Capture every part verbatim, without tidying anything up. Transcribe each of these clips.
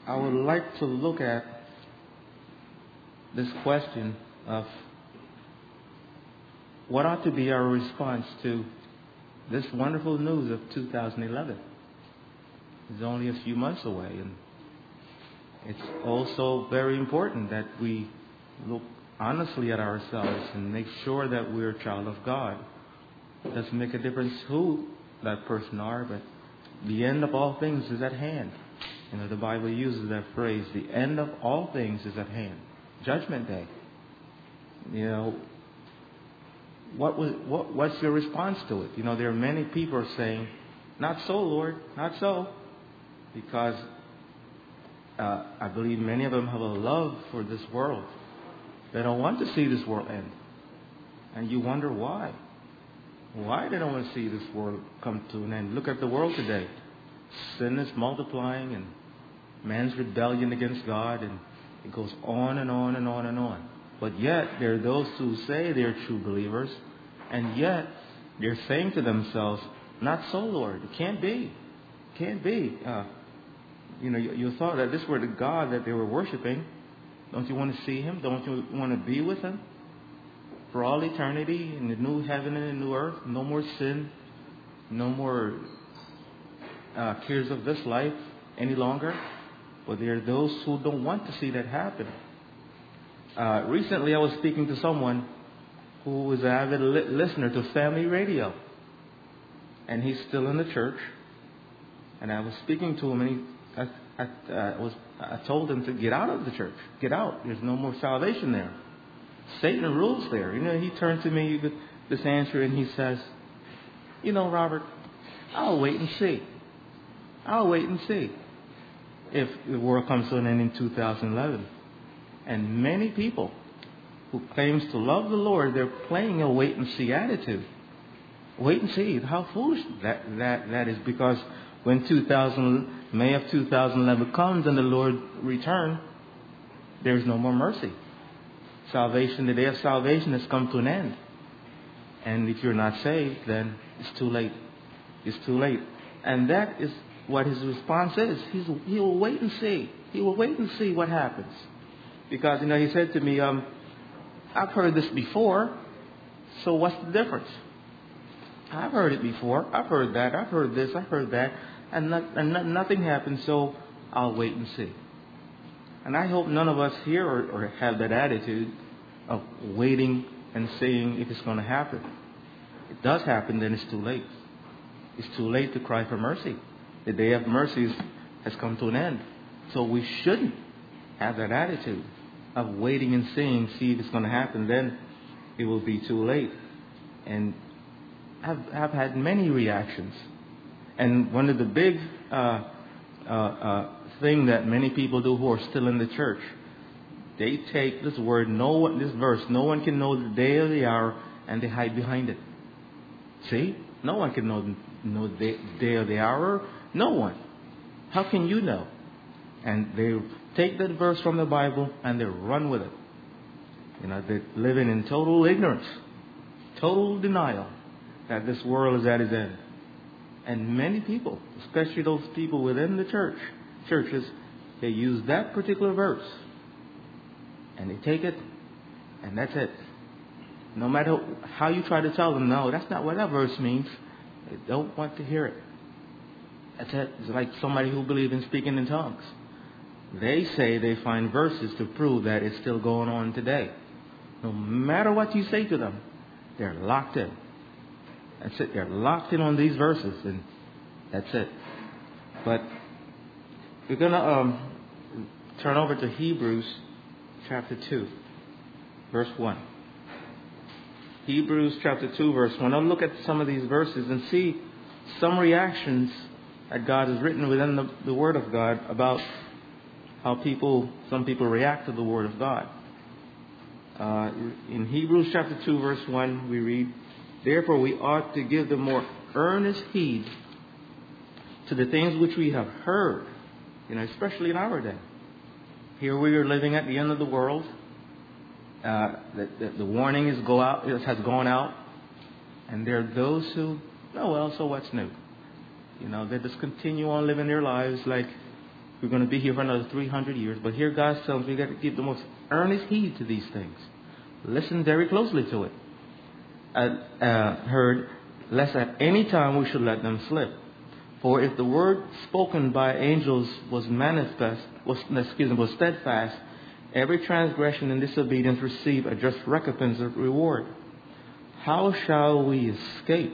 I would like to look at this question of what ought to be our response to this wonderful news of two thousand eleven. It's only a few months away, and it's also very important that we look honestly at ourselves and make sure that we're a child of God. It doesn't make a difference who that person are, but the end of all things is at hand. You know, the Bible uses that phrase, the end of all things is at hand. Judgment Day. You know, what was what what's your response to it? You know, there are many people saying, not so, Lord, not so. Because uh, I believe many of them have a love for this world. They don't want to see this world end. And you wonder why. Why they don't want to see this world come to an end. Look at the world today. Sin is multiplying and man's rebellion against God, and it goes on and on and on and on. But yet there are those who say they're true believers, and yet they're saying to themselves, not so, Lord. It can't be. It can't be. Uh, you know, you, you thought that this were the God that they were worshiping. Don't you want to see Him? Don't you want to be with Him for all eternity in the new heaven and the new earth? No more sin. No more uh, cares of this life any longer. But there are those who don't want to see that happen. Uh, recently, I was speaking to someone who was an avid li- listener to family radio. And he's still in the church. And I was speaking to him, and he, I, I, uh, was, I told him to get out of the church. Get out. There's no more salvation there. Satan rules there. You know, he turned to me with this answer, and he says, you know, Robert, I'll wait and see. I'll wait and see if the world comes to an end in two thousand eleven. And many people who claims to love the Lord, they're playing a wait and see attitude. Wait and see. How foolish that, that, that is, because when two thousand, May of two thousand eleven comes and the Lord returns, there's no more mercy. Salvation, the day of salvation has come to an end. And if you're not saved, then it's too late. It's too late. And that is what his response is. He's, he will wait and see. He will wait and see what happens. Because, you know, he said to me, um, I've heard this before, so what's the difference? I've heard it before. I've heard that. I've heard this. I've heard that. And, not, and not, nothing happened, so I'll wait and see. And I hope none of us here or, or have that attitude of waiting and seeing if it's going to happen. If it does happen, then it's too late. It's too late to cry for mercy. The day of mercy has come to an end. So we shouldn't have that attitude of waiting and seeing, see if it's going to happen. Then it will be too late. And I've, I've had many reactions. And one of the big uh, uh, uh, thing that many people do who are still in the church, they take this word, no one, this verse, no one can know the day or the hour, and they hide behind it. See? No one can know, know the day or the hour. No one. How can you know? And they take that verse from the Bible and they run with it. You know, they're living in total ignorance, total denial that this world is at its end. And many people, especially those people within the church, churches, they use that particular verse and they take it and that's it. No matter how you try to tell them, no, that's not what that verse means, they don't want to hear it. That's it. It's like somebody who believes in speaking in tongues. They say they find verses to prove that it's still going on today. No matter what you say to them, they're locked in. That's it. They're locked in on these verses, and that's it. But we're going to um, turn over to Hebrews chapter two, verse one. Hebrews chapter two, verse one. I'll look at some of these verses and see some reactions that God has written within the, the Word of God about how people, some people react to the Word of God. Uh, in Hebrews chapter two, verse one, we read, therefore we ought to give the more earnest heed to the things which we have heard, you know, especially in our day. Here we are living at the end of the world. Uh, the, the, the warning is go out, it has gone out. And there are those who, oh well, so what's new? You know, they just continue on living their lives like we're going to be here for another three hundred years. But here God tells us we got to give the most earnest heed to these things. Listen very closely to it. I uh, heard, lest at any time we should let them slip. For if the word spoken by angels was manifest, was excuse me, was steadfast, every transgression and disobedience receive a just recompense of reward. How shall we escape?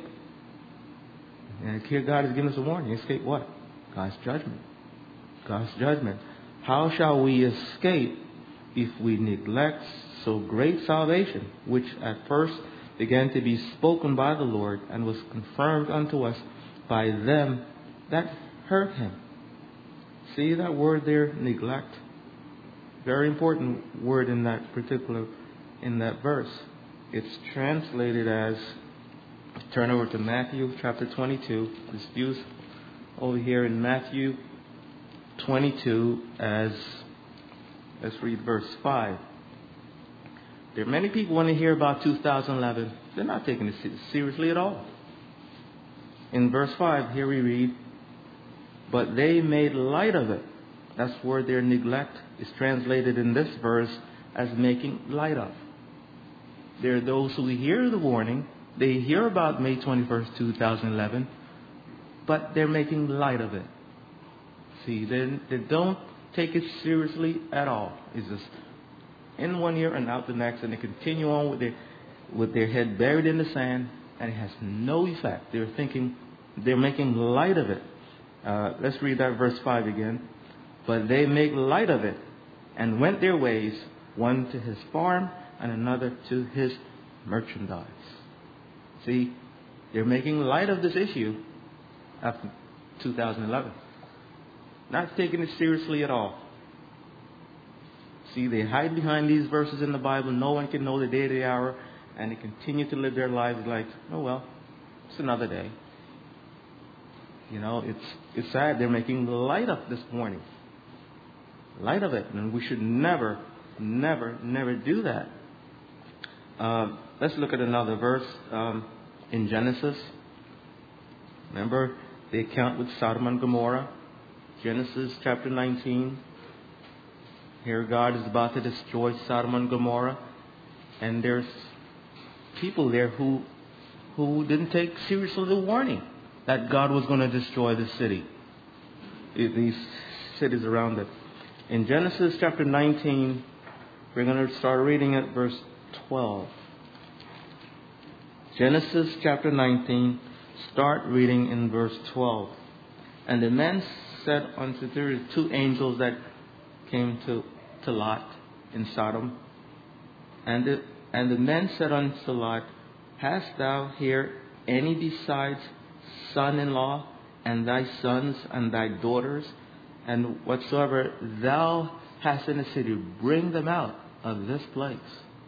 And here God has given us a warning. Escape what? God's judgment. God's judgment. How shall we escape if we neglect so great salvation, which at first began to be spoken by the Lord and was confirmed unto us by them that heard him? See that word there, neglect? Very important word in that particular, in that verse. It's translated as, turn over to Matthew chapter twenty-two. It's used over here in Matthew twenty-two as, let's read verse five. There are many people when they hear about two thousand eleven, they're not taking it seriously at all. In verse five, here we read, but they made light of it. That's where their neglect is translated in this verse as making light of. There are those who hear the warning, they hear about May twenty-first, two thousand eleven, but they're making light of it. See, they, they don't take it seriously at all. It's just in one ear and out the next, and they continue on with their, with their head buried in the sand, and it has no effect. They're thinking, they're making light of it. Uh, let's read that verse five again. But they make light of it, and went their ways, one to his farm, and another to his merchandise. See, they're making light of this issue after two thousand eleven. Not taking it seriously at all. See, they hide behind these verses in the Bible. No one can know the day or the hour. And they continue to live their lives like, oh well, it's another day. You know, it's it's sad. They're making light of this morning. Light of it. And we should never, never, never do that. Uh, let's look at another verse um, in Genesis. Remember the account with Sodom and Gomorrah? Genesis chapter nineteen. Here God is about to destroy Sodom and Gomorrah. And there's people there who who didn't take seriously the warning that God was going to destroy the city. These cities around it. In Genesis chapter nineteen, we're going to start reading at verse twelve. Genesis chapter nineteen, start reading in verse twelve. And the men said unto the two angels that came to, to Lot in Sodom, and the, and the men said unto Lot, hast thou here any besides son-in-law, and thy sons and thy daughters, and whatsoever thou hast in the city, bring them out of this place.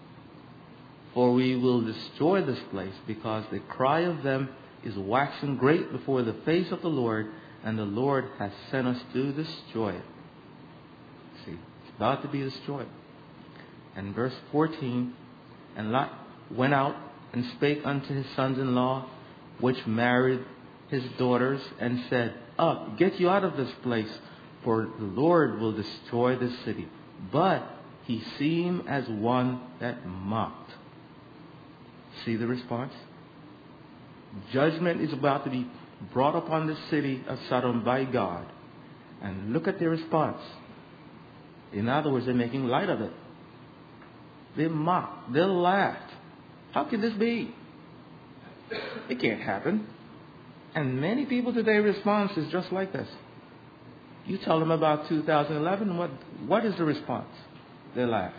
For we will destroy this place, because the cry of them is waxing great before the face of the Lord, and the Lord has sent us to destroy it. See, it's about to be destroyed. And verse fourteen, and Lot went out and spake unto his sons-in-law, which married his daughters, and said, up, get you out of this place, for the Lord will destroy this city. But he seemed as one that mocked. See the response? Judgment is about to be brought upon the city of Sodom by God. And look at their response. In other words, they're making light of it. They mocked. They laughed. How can this be? It can't happen. And many people today response is just like this. You tell them about two thousand eleven, what what is the response? They laugh.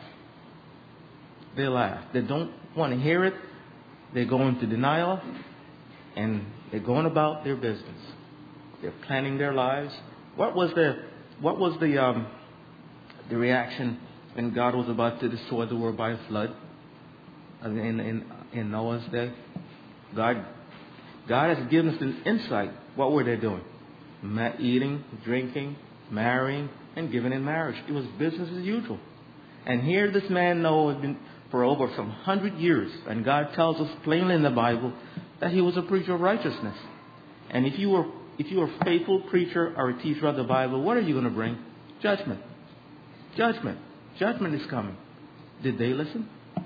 They laugh. They don't want to hear it. They go into denial, and they're going about their business. They're planning their lives. What was the what was the um, the reaction when God was about to destroy the world by a flood in in, in Noah's day? God God has given us an insight. What were they doing? Ma- eating, drinking, marrying, and giving in marriage. It was business as usual. And here this man Noah had been for over some hundred years. And God tells us plainly in the Bible that he was a preacher of righteousness. And if you were if you were a faithful preacher or a teacher of the Bible, what are you going to bring? Judgment. Judgment. Judgment is coming. Did they listen?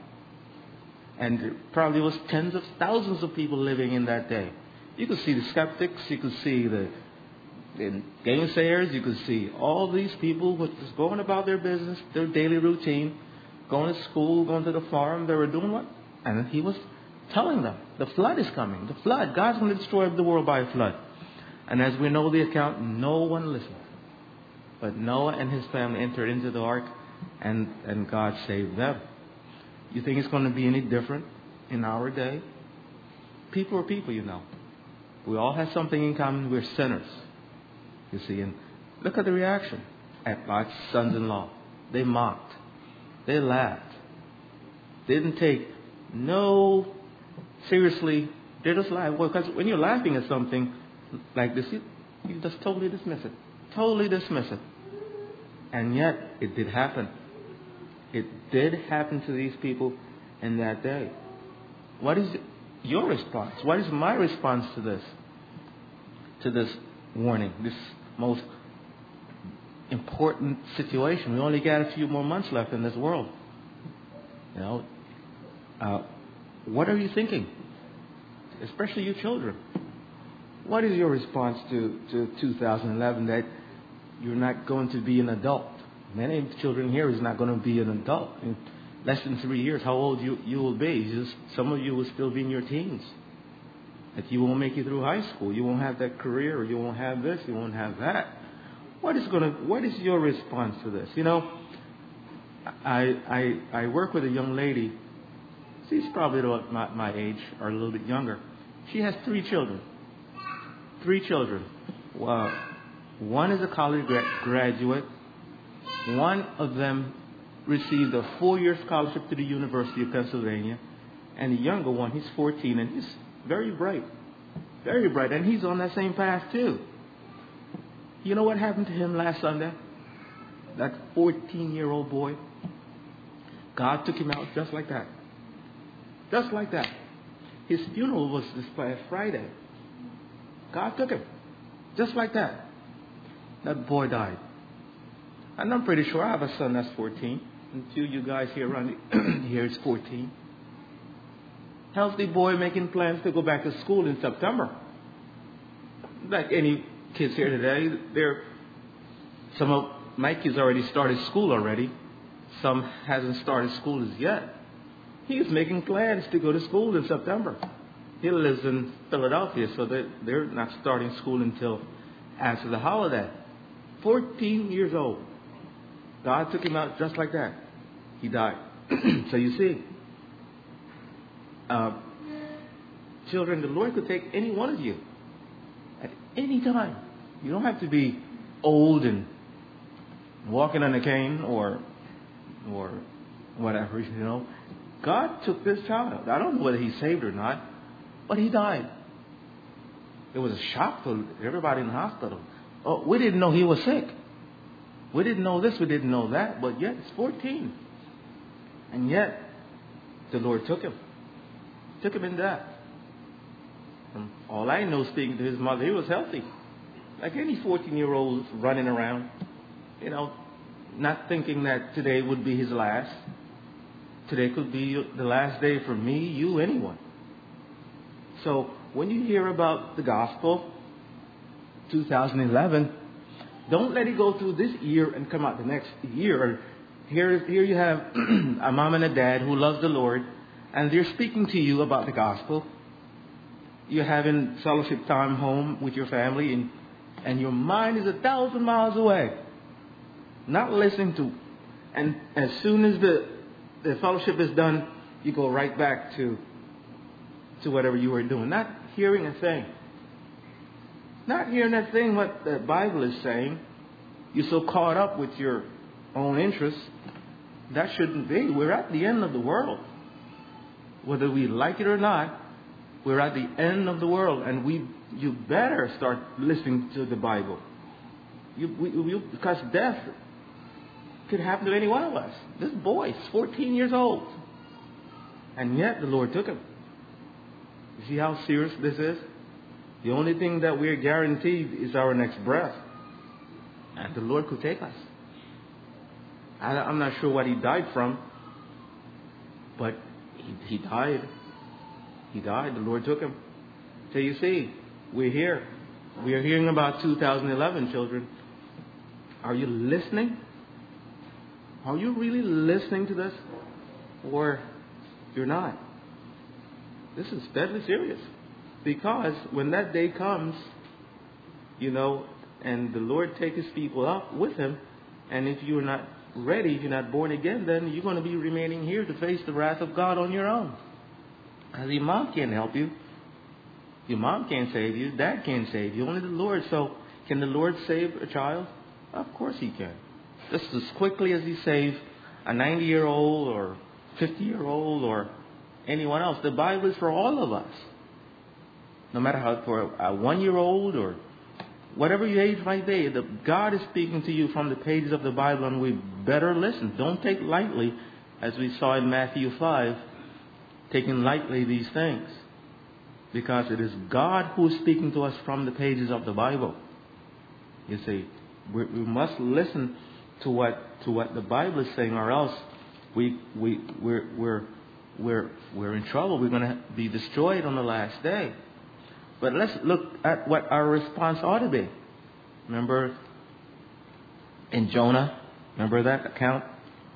And there probably was tens of thousands of people living in that day. You could see the skeptics. You could see the, the gainsayers. You could see all these people who were just going about their business, their daily routine, going to school, going to the farm. They were doing what? And he was telling them, the flood is coming. The flood. God's going to destroy the world by a flood. And as we know the account, no one listened. But Noah and his family entered into the ark, and, and God saved them. You think it's going to be any different in our day? People are people, you know. We all have something in common. We're sinners. You see, and look at the reaction at Lot's sons-in-law. They mocked. They laughed. They didn't take no seriously. They just laughed. Well, because when you're laughing at something like this, you, you just totally dismiss it. Totally dismiss it. And yet, it did happen. It did happen to these people in that day. What is your response? What is my response to this? To this warning, this most important situation. We only got a few more months left in this world. You know, uh, what are you thinking? Especially you children. What is your response to, to two thousand eleven that you're not going to be an adult? Many children here is not going to be an adult. In less than three years, how old you, you will be. Just, some of you will still be in your teens. That you won't make it through high school. You won't have that career. You won't have this. You won't have that. What is going to? What is your response to this? You know, I I I work with a young lady. She's probably about my, my age or a little bit younger. She has three children. Three children. Uh, one is a college gra- graduate. One of them received a four-year scholarship to the University of Pennsylvania. And the younger one, he's fourteen, and he's very bright. Very bright. And he's on that same path, too. You know what happened to him last Sunday? That fourteen-year-old boy. God took him out just like that. Just like that. His funeral was this past Friday. God took him. Just like that. That boy died. And I'm pretty sure I have a son that's fourteen. And two of you guys here around here is fourteen. Healthy boy making plans to go back to school in September. Like any kids here today, they're, some of my kids already started school already. Some hasn't started school as yet. He's making plans to go to school in September. He lives in Philadelphia, so they, they're not starting school until after the holiday. fourteen years old. God took him out just like that. He died. So you see, uh, children, the Lord could take any one of you at any time. You don't have to be old and walking on a cane or or whatever, you know. God took this child out. I don't know whether he saved or not, but he died. It was a shock to everybody in the hospital. Oh, we didn't know he was sick. We didn't know this, we didn't know that, but yet it's fourteen. And yet, the Lord took him. Took him in death. And all I know, speaking to his mother, he was healthy. Like any fourteen-year-old running around, you know, not thinking that today would be his last. Today could be the last day for me, you, anyone. So when you hear about the gospel, two thousand eleven, don't let it go through this year and come out the next year. Here, here you have a mom and a dad who love the Lord, and they're speaking to you about the gospel. You're having fellowship time home with your family, and, and your mind is a thousand miles away. Not listening to. And as soon as the, the fellowship is done, you go right back to, to whatever you were doing. Not hearing a thing. Not hearing that thing what the Bible is saying. You're so caught up with your own interests. That shouldn't be. We're at the end of the world. Whether we like it or not, we're at the end of the world. And we, you better start listening to the Bible. You, we, you, because death could happen to any one of us. This boy is fourteen years old. And yet the Lord took him. You see how serious this is? The only thing that we're guaranteed is our next breath. And the Lord could take us. I, I'm not sure what he died from, but he, he died. He died. The Lord took him. So you see, we're here. We are hearing about two thousand eleven, children. Are you listening? Are you really listening to this? Or you're not? This is deadly serious. Because when that day comes, you know, and the Lord takes his people up with him, and if you're not ready, if you're not born again, then you're going to be remaining here to face the wrath of God on your own. As your mom can't help you. Your mom can't save you. Dad can't save you. Only the Lord. So can the Lord save a child? Of course he can. Just as quickly as he saved a ninety-year-old or fifty-year-old or anyone else. The Bible is for all of us. No matter how, for a one-year-old or whatever your age might be, the, God is speaking to you from the pages of the Bible, and we better listen. Don't take lightly, as we saw in Matthew five, taking lightly these things. Because it is God who is speaking to us from the pages of the Bible. You see, we, we must listen to what to what the Bible is saying, or else we we we're we're we're we're in trouble. We're going to be destroyed on the last day. But let's look at what our response ought to be. Remember in Jonah, remember that account?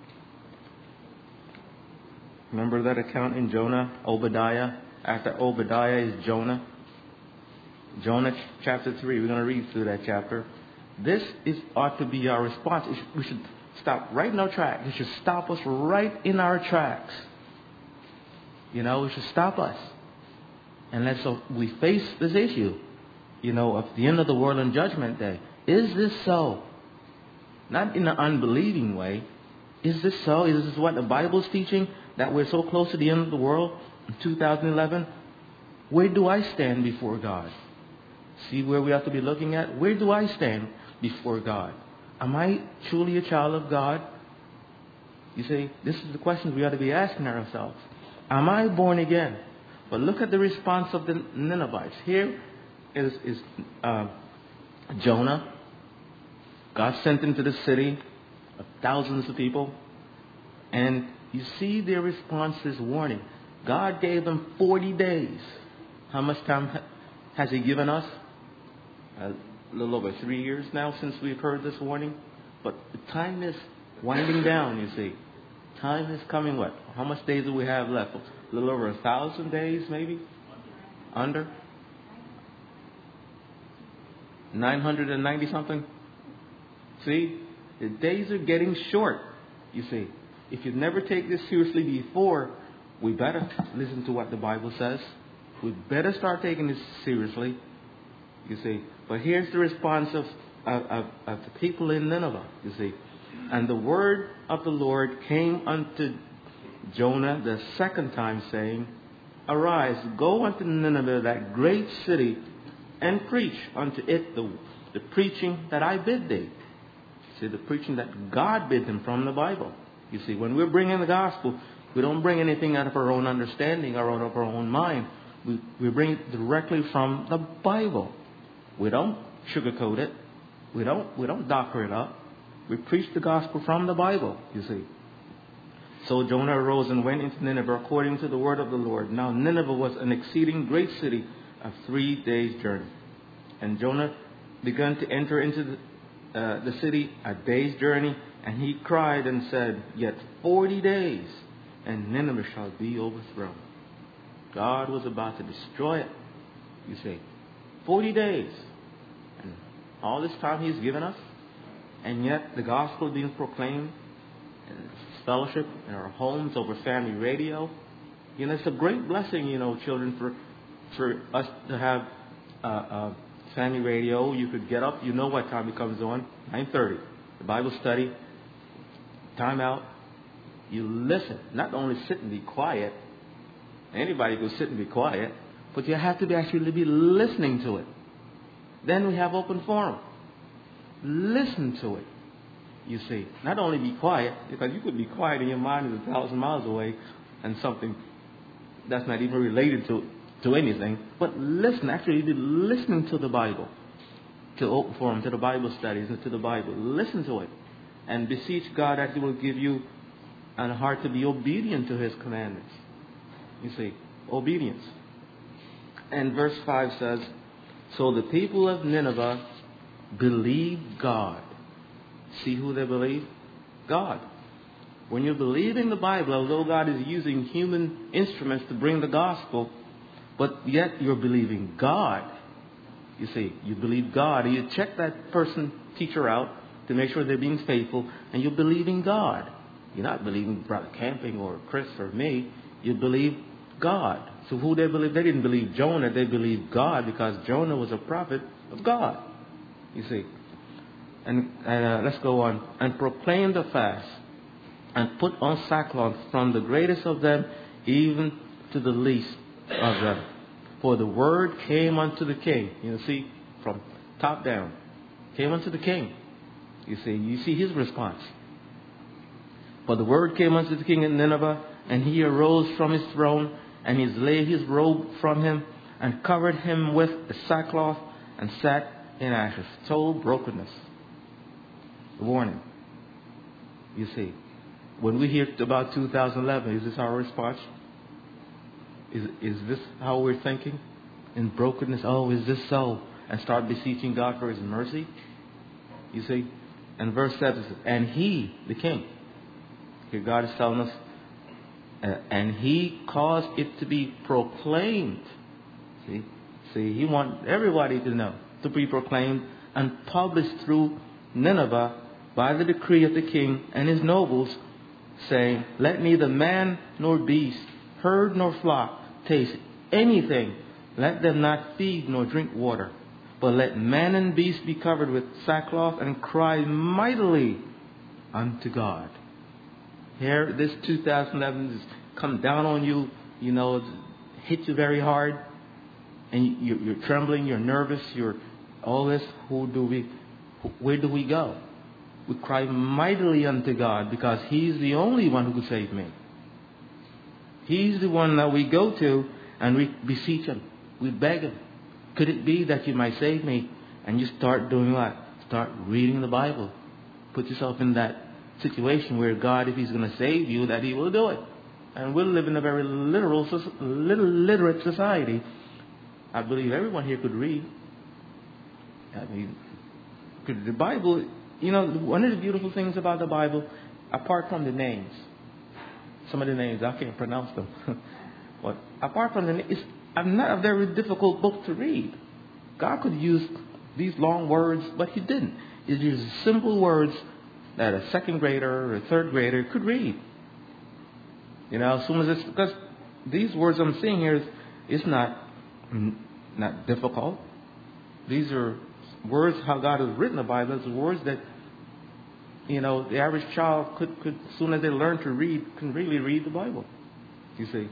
Remember that account in Jonah, Obadiah? After Obadiah is Jonah. Jonah chapter three. We're going to read through that chapter. This is ought to be our response. We should stop right in our tracks. It should stop us right in our tracks. You know, it should stop us. And let's so we face this issue, you know, of the end of the world and judgment day. Is this so? Not in an unbelieving way. Is this so? Is this what the Bible is teaching? That we're so close to the end of the world in two thousand eleven? Where do I stand before God? See where we have to be looking at? Where do I stand before God? Am I truly a child of God? You see, this is the question we ought to be asking ourselves. Am I born again? But look at the response of the Ninevites. Here is, is uh, Jonah. God sent him to the city of thousands of people. And you see their response is warning. God gave them forty days. How much time has he given us? A little over three years now since we've heard this warning. But the time is winding down, you see. Time is coming what? How much days do we have left? A little over a thousand days, maybe? Under? nine hundred ninety something? See? The days are getting short, you see. If you've never taken this seriously before, we better listen to what the Bible says. We better start taking this seriously, you see. But here's the response of, of, of, of the people in Nineveh, you see. And the word of the Lord came unto Jonah the second time, saying, Arise, go unto Nineveh, that great city, and preach unto it the, the preaching that I bid thee. See, the preaching that God bid them from the Bible. You see, when we're bringing the gospel, we don't bring anything out of our own understanding or out of our own mind. We, we bring it directly from the Bible. We don't sugarcoat it. We don't, we don't doctor it up. We preach the gospel from the Bible, you see. So Jonah arose and went into Nineveh according to the word of the Lord. Now Nineveh was an exceeding great city of three days' journey. And Jonah began to enter into the, uh, the city a day's journey. And he cried and said, Yet forty days, and Nineveh shall be overthrown. God was about to destroy it, you see. Forty days. And all this time he's given us. And yet the gospel being proclaimed in fellowship in our homes over family radio. You know, it's a great blessing, you know, children, for for us to have uh, uh, family radio. You could get up, you know what time it comes on, nine thirty. The Bible study, time out. You listen. Not only sit and be quiet. Anybody can sit and be quiet. But you have to be actually be listening to it. Then we have open forum. Listen to it, you see. Not only be quiet, because you could be quiet and your mind is a thousand miles away and something that's not even related to, to anything. But listen, actually be listening to the Bible, to open forum, to the Bible studies, and to the Bible. Listen to it. and beseech God that He will give you a heart to be obedient to His commandments. You see, obedience. And verse five says, so the people of Nineveh believed God. See who they believe? God. When you believe in the Bible, although God is using human instruments to bring the gospel, but yet you're believing God. You see, you believe God. You check that person, teacher out to make sure they're being faithful, and you believe in God. You're not believing Brother Camping or Chris or me. You believe God. So who they believe? They didn't believe Jonah. They believed God because Jonah was a prophet of God. You see. And, and uh, let's go on. And proclaim the fast and put on sackcloth from the greatest of them even to the least of them. For the word came unto the king. You know, see, from top down. Came unto the king. You see, you see his response. For the word came unto the king in Nineveh, and he arose from his throne, and he laid his robe from him, and covered him with the sackcloth, and sat in ashes. Total brokenness. Warning. You see, when we hear about two thousand eleven, is this our response? Is, is this how we're thinking? In brokenness, oh, is this so? And start beseeching God for His mercy? You see? And verse seven says, and He, the King, here God is telling us, uh, and He caused it to be proclaimed. See? See, He wants everybody to know, to be proclaimed and published through Nineveh by the decree of the king and his nobles, saying, let neither man nor beast, herd nor flock taste anything. Let them not feed nor drink water. But let man and beast be covered with sackcloth and cry mightily unto God. Here, this two thousand eleven has come down on you, you know, hit you very hard. And you, you're trembling, you're nervous, you're all this. Who do we, where do we go? We cry mightily unto God because He's the only one who could save me. He's the one that we go to and we beseech Him. We beg Him. Could it be that you might save me? And you start doing what? Start reading the Bible. Put yourself in that situation where God, if He's going to save you, that He will do it. And we'll live in a very literal, little literate society. I believe everyone here could read. I mean, could the Bible, you know, one of the beautiful things about the Bible, apart from the names, some of the names, I can't pronounce them. But apart from the names, it's not a very difficult book to read. God could use these long words, but He didn't. He used simple words that a second grader or a third grader could read. You know, as soon as it's, because these words I'm seeing here, is, it's not, not difficult. These are words, how God has written the Bible, it's words that, you know, the average child could, could, as soon as they learn to read, can really read the Bible. You see.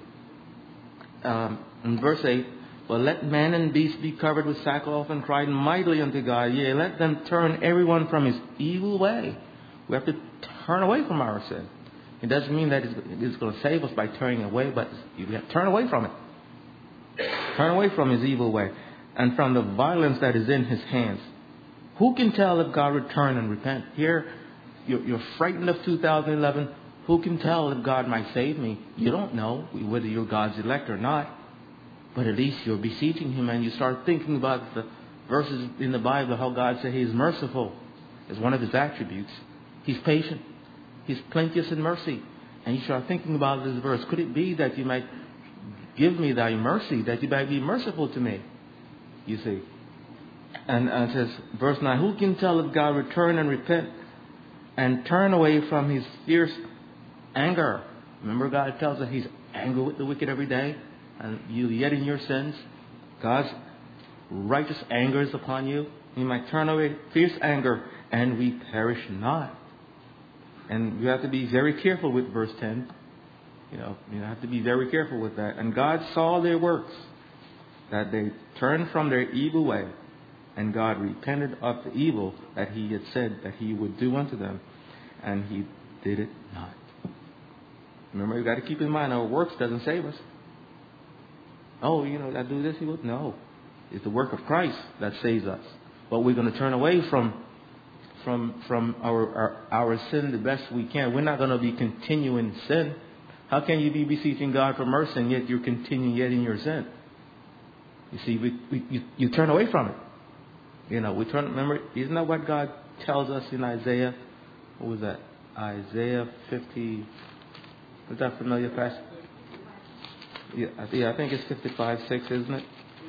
Um, in verse eight, but let man and beast be covered with sackcloth and cry mightily unto God. Yea, let them turn everyone from his evil way. We have to turn away from our sin. It doesn't mean that it's going to save us by turning away, but you have to turn away from it. Turn away from his evil way and from the violence that is in his hands. Who can tell if God will turn and repent? Here, you're, you're frightened of two thousand eleven. Who can tell if God might save me? You don't know whether you're God's elect or not. But at least you're beseeching Him and you start thinking about the verses in the Bible, how God said He is merciful as one of His attributes. He's patient. He's plenteous in mercy. And you start thinking about this verse. Could it be that you might give me thy mercy, that you might be merciful to me? You see. And uh, it says, verse nine, who can tell if God will turn and repent and turn away from His fierce anger? Remember, God tells us He's angry with the wicked every day. And you yet in your sins, God's righteous anger is upon you. You might turn away fierce anger and we perish not. And you have to be very careful with verse ten. You know, you have to be very careful with that. And God saw their works, that they turned from their evil way. And God repented of the evil that He had said that He would do unto them. And He did it not. Remember, you've got to keep in mind, our works doesn't save us. Oh, you know, I do this, He would. No. It's the work of Christ that saves us. But we're going to turn away from from from our, our our sin the best we can. We're not going to be continuing sin. How can you be beseeching God for mercy and yet you're continuing yet in your sin? You see, we, we you, you turn away from it. You know, we turn. Remember, isn't that what God tells us in Isaiah? What was that? Isaiah fifty. Is that familiar passage? Yeah, I- yeah, I think it's fifty-five six, isn't it?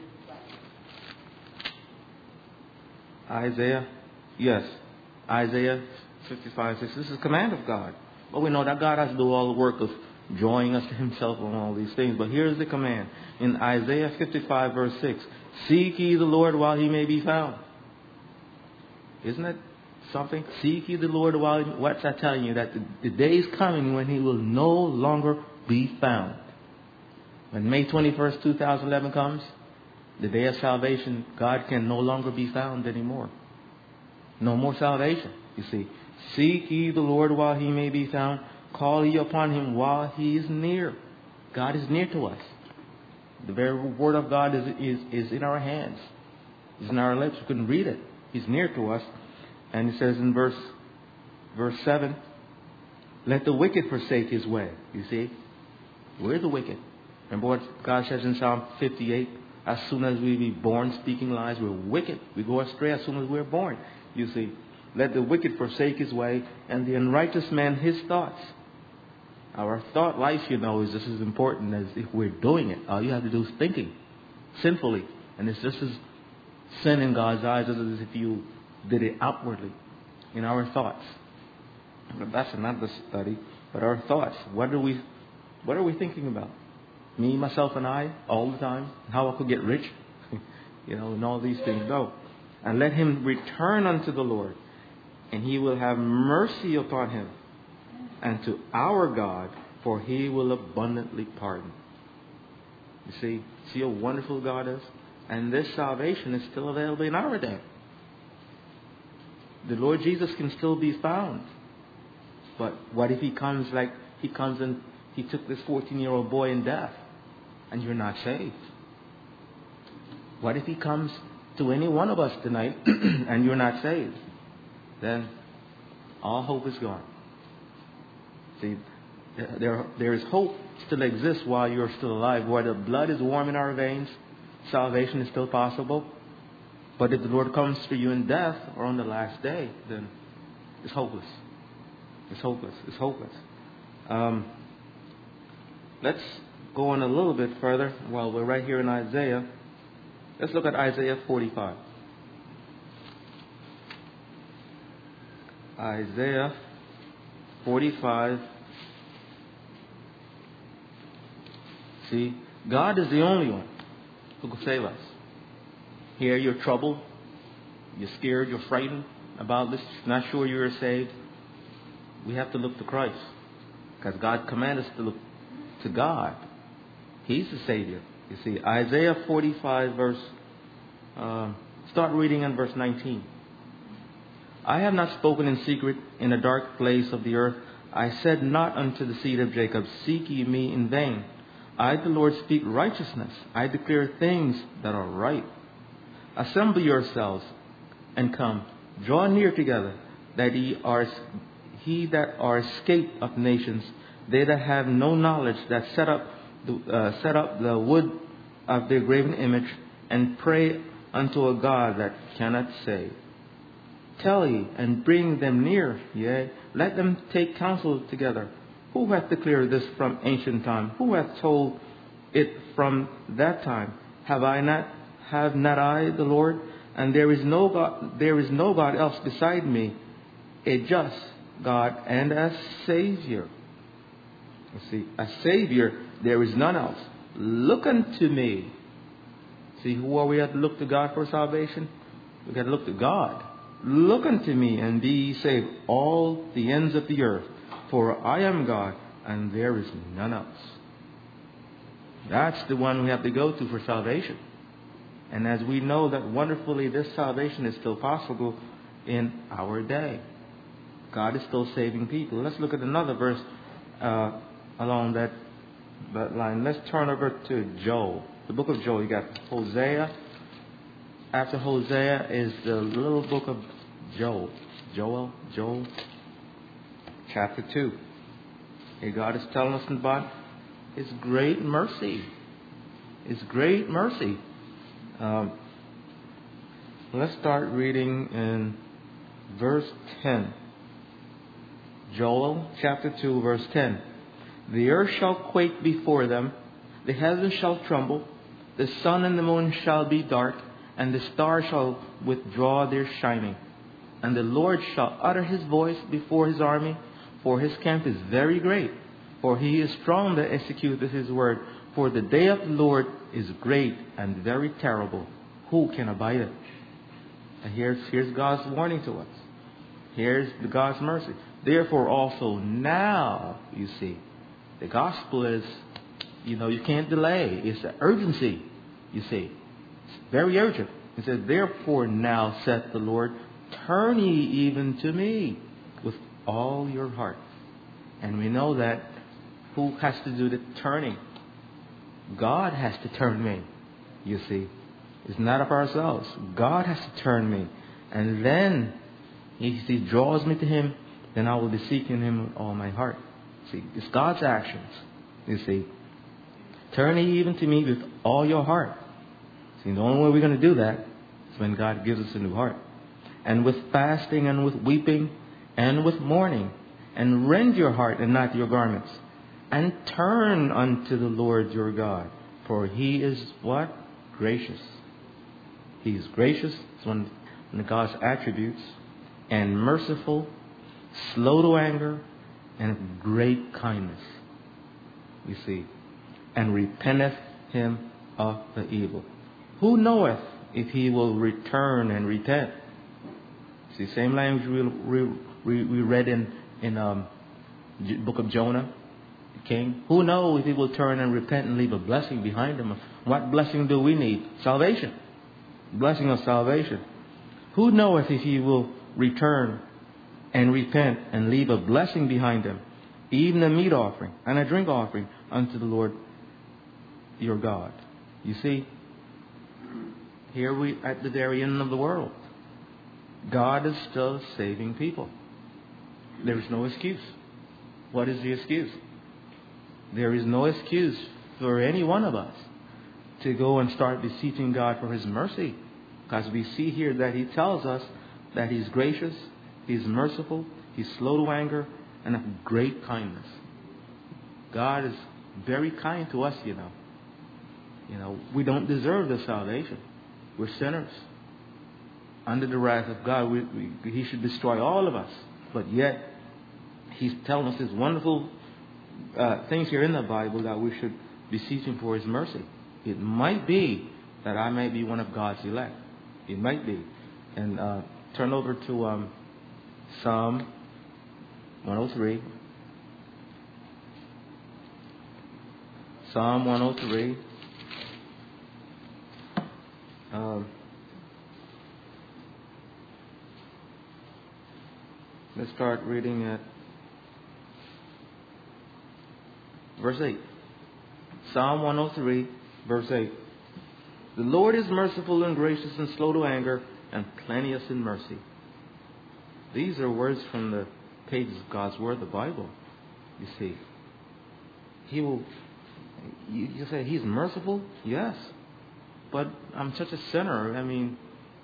Isaiah, yes, Isaiah fifty-five six. This is a command of God. But we know that God has to do all the work of drawing us to Himself on all these things. But here's the command in Isaiah fifty-five verse six: Seek ye the Lord while He may be found. Isn't it something? Seek ye the Lord while. What's that telling you? That the, the day is coming when He will no longer be found. When May twenty-first, two thousand eleven comes, the day of salvation, God can no longer be found anymore. No more salvation, you see. Seek ye the Lord while He may be found. Call ye upon Him while He is near. God is near to us. The very word of God is, is, is in our hands. It's in our lips. We couldn't read it. He's near to us. And it says in verse verse seven, let the wicked forsake his way. You see, we're the wicked. Remember what God says in Psalm fifty-eight? As soon as we be born speaking lies, we're wicked. We go astray as soon as we're born. You see, let the wicked forsake his way, and the unrighteous man his thoughts. Our thought life, you know, is just as important as if we're doing it. All you have to do is thinking sinfully. And it's just as sin in God's eyes as if you did it outwardly in our thoughts. But that's another study. But our thoughts, what are we, what are we thinking about? Me, myself, and I, all the time. How I could get rich, you know, and all these things. No. And let him return unto the Lord, and He will have mercy upon him, and to our God, for He will abundantly pardon. You see, see how wonderful God is? And this salvation is still available in our day. The Lord Jesus can still be found. But what if He comes like He comes and He took this fourteen-year-old boy in death, and you're not saved? What if He comes to any one of us tonight and you're not saved? Then all hope is gone. See, there, there is hope still exists while you're still alive. While the blood is warm in our veins, salvation is still possible. But if the Lord comes for you in death or on the last day, then it's hopeless. It's hopeless. It's hopeless. Um, let's go on a little bit further while we're right here in Isaiah. Let's look at Isaiah forty-five. Isaiah forty-five. See, God is the only one who can save us. Here you're troubled, you're scared, you're frightened about this, not sure you're saved. We have to look to Christ, because God commanded us to look to God. He's the Savior. You see, Isaiah forty-five verse, uh, start reading in verse nineteen. I have not spoken in secret in a dark place of the earth. I said not unto the seed of Jacob, seek ye me in vain. I, the Lord, speak righteousness. I declare things that are right. Assemble yourselves and come. Draw near together, that ye are he that are escaped of nations, they that have no knowledge, that set up the, uh, set up the wood of their graven image, and pray unto a God that cannot save. Tell ye, and bring them near, yea, let them take counsel together. Who hath declared this from ancient time? Who hath told it from that time? Have I not, have not I the Lord? And there is no God, there is no God else beside me, a just God and a Savior. You see, a Savior, there is none else. Look unto me. See, who are we have to look to God for salvation? We got to look to God. Look unto me and be ye saved, all the ends of the earth. For I am God, and there is none else. That's the one we have to go to for salvation. And as we know that wonderfully this salvation is still possible in our day. God is still saving people. Let's look at another verse uh, along that, that line. Let's turn over to Joel. The book of Joel. You got Hosea. After Hosea is the little book of Joel. Joel, Joel, chapter two. Here God is telling us about His great mercy. His great mercy. Um, let's start reading in verse ten. Joel chapter two, verse ten. The earth shall quake before them, the heavens shall tremble, the sun and the moon shall be dark, and the stars shall withdraw their shining. And the Lord shall utter His voice before His army, for His camp is very great. For He is strong that executeth His word. For the day of the Lord is great and very terrible. Who can abide it? And here's, here's God's warning to us. Here's the God's mercy. Therefore also now, you see, the gospel is, you know, you can't delay. It's an urgency, you see. It's very urgent. He says, therefore now saith the Lord, turn ye even to me with all your heart. And we know that who has to do the turning? God has to turn me, you see. It's not of ourselves. God has to turn me. And then He, he draws me to Him, then I will be seeking Him with all my heart. See, it's God's actions, you see. Turn ye even to me with all your heart. See, the only way we're going to do that is when God gives us a new heart. And with fasting and with weeping and with mourning. And rend your heart and not your garments. And turn unto the Lord your God. For He is what? Gracious. He is gracious. It's one of God's attributes. And merciful. Slow to anger. And of great kindness. You see. And repenteth him of the evil. Who knoweth if he will return and repent? See, same language we, we, we read in in um, book of Jonah, the king. Who knows if he will turn and repent and leave a blessing behind him? What blessing do we need? Salvation. Blessing of salvation. Who knoweth if he will return and repent and leave a blessing behind him, even a meat offering and a drink offering unto the Lord your God? You see, here we at the very end of the world. God is still saving people. There is no excuse. What is the excuse? There is no excuse for any one of us to go and start beseeching God for His mercy. Because we see here that He tells us that He's gracious, He's merciful, He's slow to anger, and of great kindness. God is very kind to us, you know. You know, we don't deserve the salvation. We're sinners. Under the wrath of God, we, we, He should destroy all of us. But yet, He's telling us His wonderful uh, things here in the Bible that we should beseech Him for His mercy. It might be that I may be one of God's elect. It might be. And uh, turn over to um, Psalm one oh three. Psalm one oh three. Um, let's start reading at verse eight. Psalm one oh three, verse eight. The Lord is merciful and gracious and slow to anger and plenteous in mercy. These are words from the pages of God's Word, the Bible. You see, He will. You, you say He's merciful? Yes. But I'm such a sinner. I mean,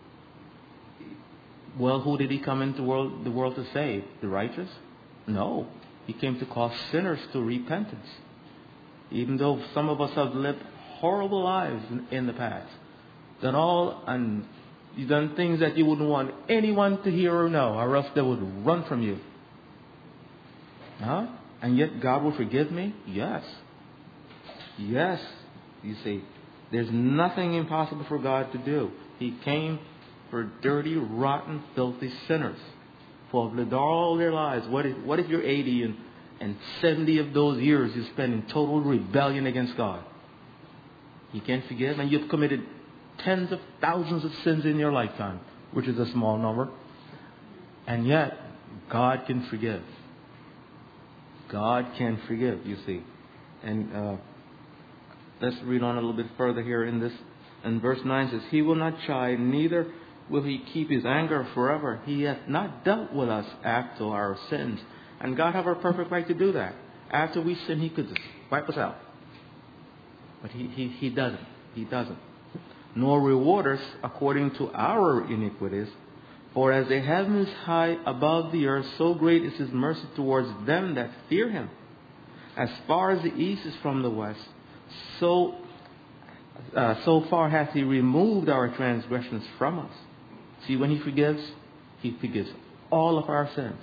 well, who did He come into world, the world to save? The righteous? No. He came to call sinners to repentance. Even though some of us have lived horrible lives in, in the past, done all and you've done things that you wouldn't want anyone to hear or know, or else they would run from you. Huh? And yet God will forgive me? Yes. Yes. You see, there's nothing impossible for God to do. He came for dirty, rotten, filthy sinners who have lived all their lives. What if, what if you're eighty and, and seventy of those years you spend in total rebellion against God? He can't forgive, and you've committed tens of thousands of sins in your lifetime, which is a small number. And yet, God can forgive. God can forgive, you see. And uh, let's read on a little bit further here in this. And verse nine says, He will not chide, neither will he keep his anger forever? He hath not dealt with us after our sins. And God have a perfect right to do that. After we sin, he could just wipe us out. But he, he, he doesn't. He doesn't. Nor reward us according to our iniquities. For as the heaven is high above the earth, so great is his mercy towards them that fear him. As far as the east is from the west, so uh, so far hath he removed our transgressions from us. See, when he forgives, he forgives all of our sins.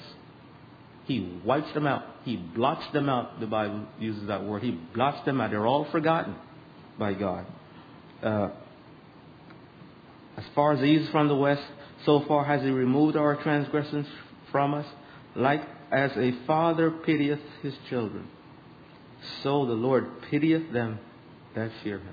He wipes them out. He blots them out. The Bible uses that word. He blots them out. They're all forgotten by God. Uh, as far as the east is from the west, so far has he removed our transgressions from us. Like as a father pitieth his children, so the Lord pitieth them that fear him.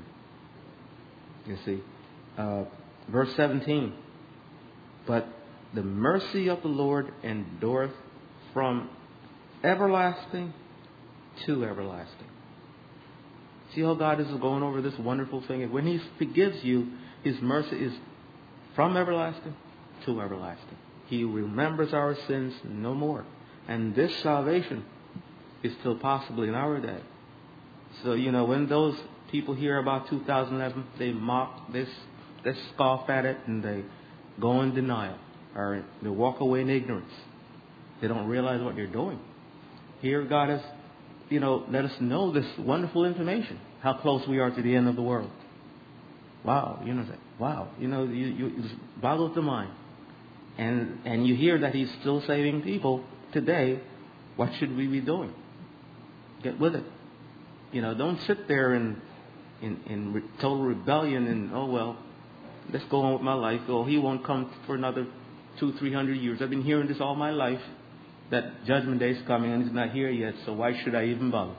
You see, uh, verse seventeen. But the mercy of the Lord endureth from everlasting to everlasting. See how God is going over this wonderful thing? When he forgives you, his mercy is from everlasting to everlasting. He remembers our sins no more. And this salvation is still possible in our day. So, you know, when those people hear about two thousand eleven, they mock this, they scoff at it, and they go in denial, or they walk away in ignorance. They don't realize what they're doing. Here God has, you know, let us know this wonderful information, how close we are to the end of the world. Wow, you know, wow, you know, you, you it just boggles the mind. And and you hear that he's still saving people today. What should we be doing? Get with it. You know, don't sit there in in, in re- total rebellion and, oh, well, let's go on with my life. Oh, he won't come for another two, three hundred years. I've been hearing this all my life, that judgment day is coming and he's not here yet, so why should I even bother?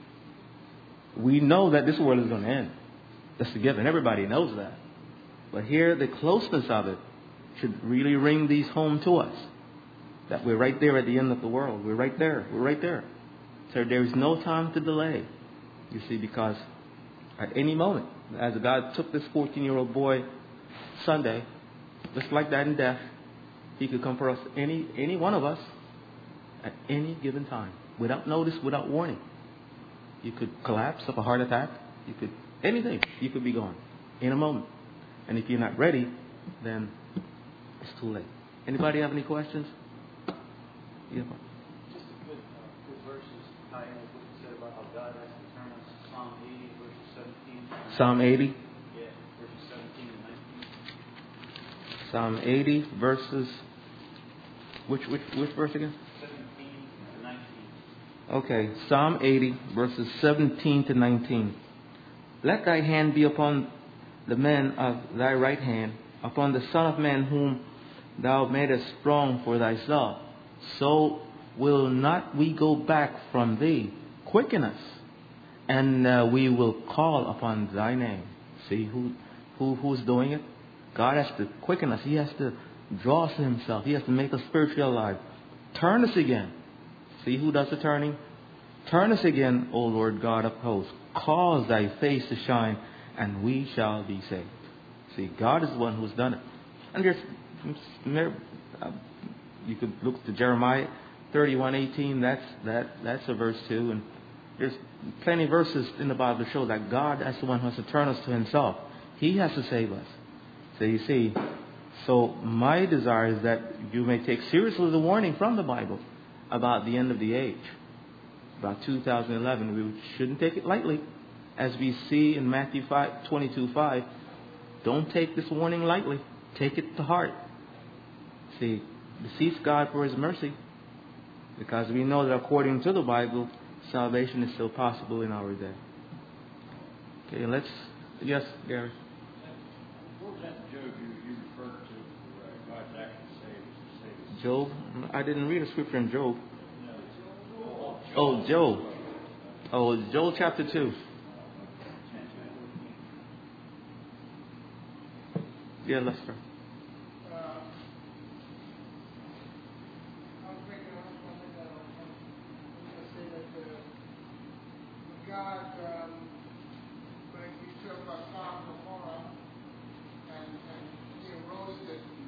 We know that this world is going to end. That's a given. Everybody knows that. But here, the closeness of it should really ring these home to us. That we're right there at the end of the world. We're right there. We're right there. So there is no time to delay. You see, because at any moment, as God took this fourteen-year-old boy Sunday, just like that in death, he could come for us, any any one of us, at any given time, without notice, without warning. You could collapse of a heart attack. You could, anything. You could be gone in a moment. And if you're not ready, then it's too late. Anybody have any questions? Yeah. Just a good, uh, good verses tie in with what you said about how God has to turn us. Psalm eighty, verses seventeen. Psalm eighty. Yeah, verses seventeen and nineteen. Psalm eighty, verses. Which which which verse again? seventeen to nineteen. Okay, Psalm eighty, verses seventeen to nineteen. Let thy hand be upon the men of thy right hand, upon the Son of Man whom thou madest strong for thyself. So will not we go back from thee. Quicken us, and uh, we will call upon thy name. See who, who who's doing it? God has to quicken us. He has to draw us to himself. He has to make us spiritually alive. Turn us again. See who does the turning? Turn us again, O Lord God of hosts. Cause thy face to shine, and we shall be saved. See, God is the one who's done it. And there's, you could look to Jeremiah thirty-one eighteen. That's that. That's a verse too. And there's plenty of verses in the Bible to show that God is the one who has to turn us to himself. He has to save us. So you see, so my desire is that you may take seriously the warning from the Bible about the end of the age, about two thousand eleven. We shouldn't take it lightly. As we see in Matthew twenty-two five, don't take this warning lightly. Take it to heart. See, beseech God for his mercy, because we know that according to the Bible, salvation is still possible in our day. Okay, let's, yes, Gary. What was that Job you, you referred to where God's actually saved us? Job? I didn't read a scripture in Job. No. Oh, Job. Oh, Joel chapter two. Yeah, Lester. God, um, when you talk about Sodom and Gomorrah, and, and he eroded it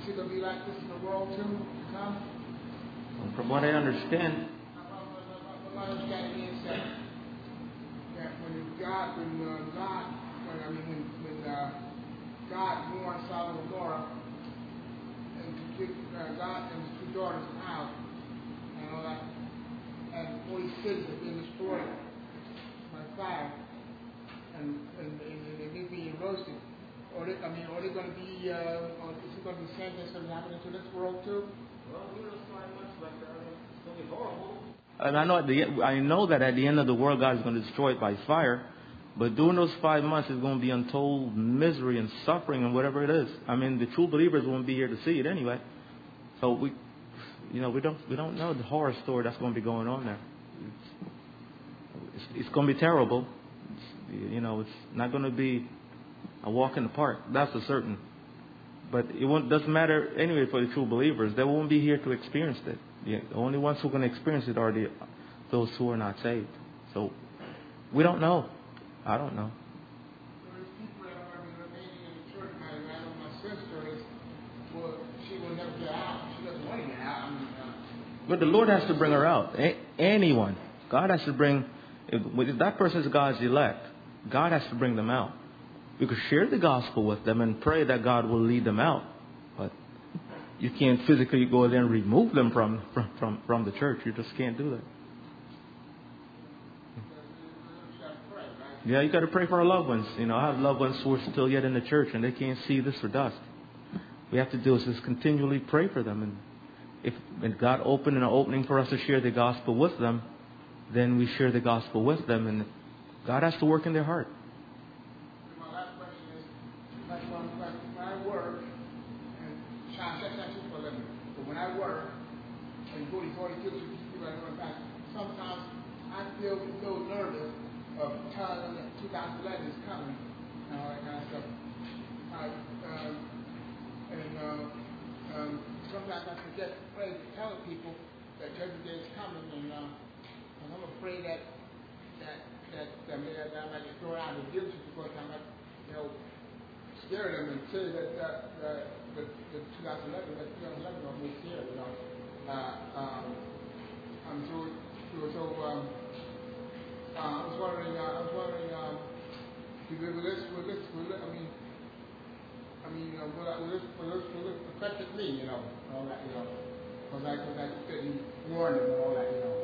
Is it going to be like this in the world too to come? And from what I understand, My understanding is that, that when God, when uh, God, when I mean, when, when uh, God warned Sodom and Gomorrah and to get uh, God and his two daughters out and all that, and forty cities have been destroyed by fire, and and, and, and they being roasted. Or they, I mean, are they going to be? Uh, or is it going to be the same thing that's going to happen to this world too? Well, you know, so much like that. It's going to be horrible. and I know at the I know that at the end of the world, God is going to destroy it by fire. But during those five months, it's going to be untold misery and suffering and whatever it is. I mean, the true believers won't be here to see it anyway. So we, you know, we don't we don't know the horror story that's going to be going on there. It's, it's, it's going to be terrible. It's, you know, it's not going to be a walk in the park. That's for certain. But it won't, doesn't matter anyway for the true believers. They won't be here to experience it. Yeah, the only ones who are going to experience it are the, those who are not saved. So we don't know. I don't know. There's people that are remaining in the church. My, I know my sister is, well, she will never get out. She doesn't want to get out. I mean, uh, But the Lord has to bring her out. A- anyone. God has to bring, if, if that person is God's elect, God has to bring them out. You could share the gospel with them and pray that God will lead them out. But you can't physically go there and remove them from, from, from, from the church. You just can't do that. Yeah, you got to pray for our loved ones. You know, I have loved ones who are still yet in the church and they can't see this for dust. We have to do is just continually pray for them. And if and God opened an opening for us to share the gospel with them, then we share the gospel with them. And God has to work in their heart. my last question is, like when, like when I work, and Sean, that's not too for a living, but when I work, and go to forty-two, fifty people I go back, sometimes I feel so nervous of telling them that two thousand eleven is coming and all that kind of stuff. I, um, and um, um, sometimes I forget to pray to tell people that Judgment Day is coming, and, um, and I'm afraid that that that that, that, that I might get thrown out of the guilt because I might, you know, scare them and say that that that the, the twenty eleven that twenty eleven will be here, you know. Uh, um, I'm so so so. Um, Uh, I was wondering. Uh, I was wondering. Um, will this? Will this? Will this? I mean. I mean. Uh, will, I, will this? Will this? Will this affect me? You know. All that. You know. Because I, because I couldn't warn them and all that. You know.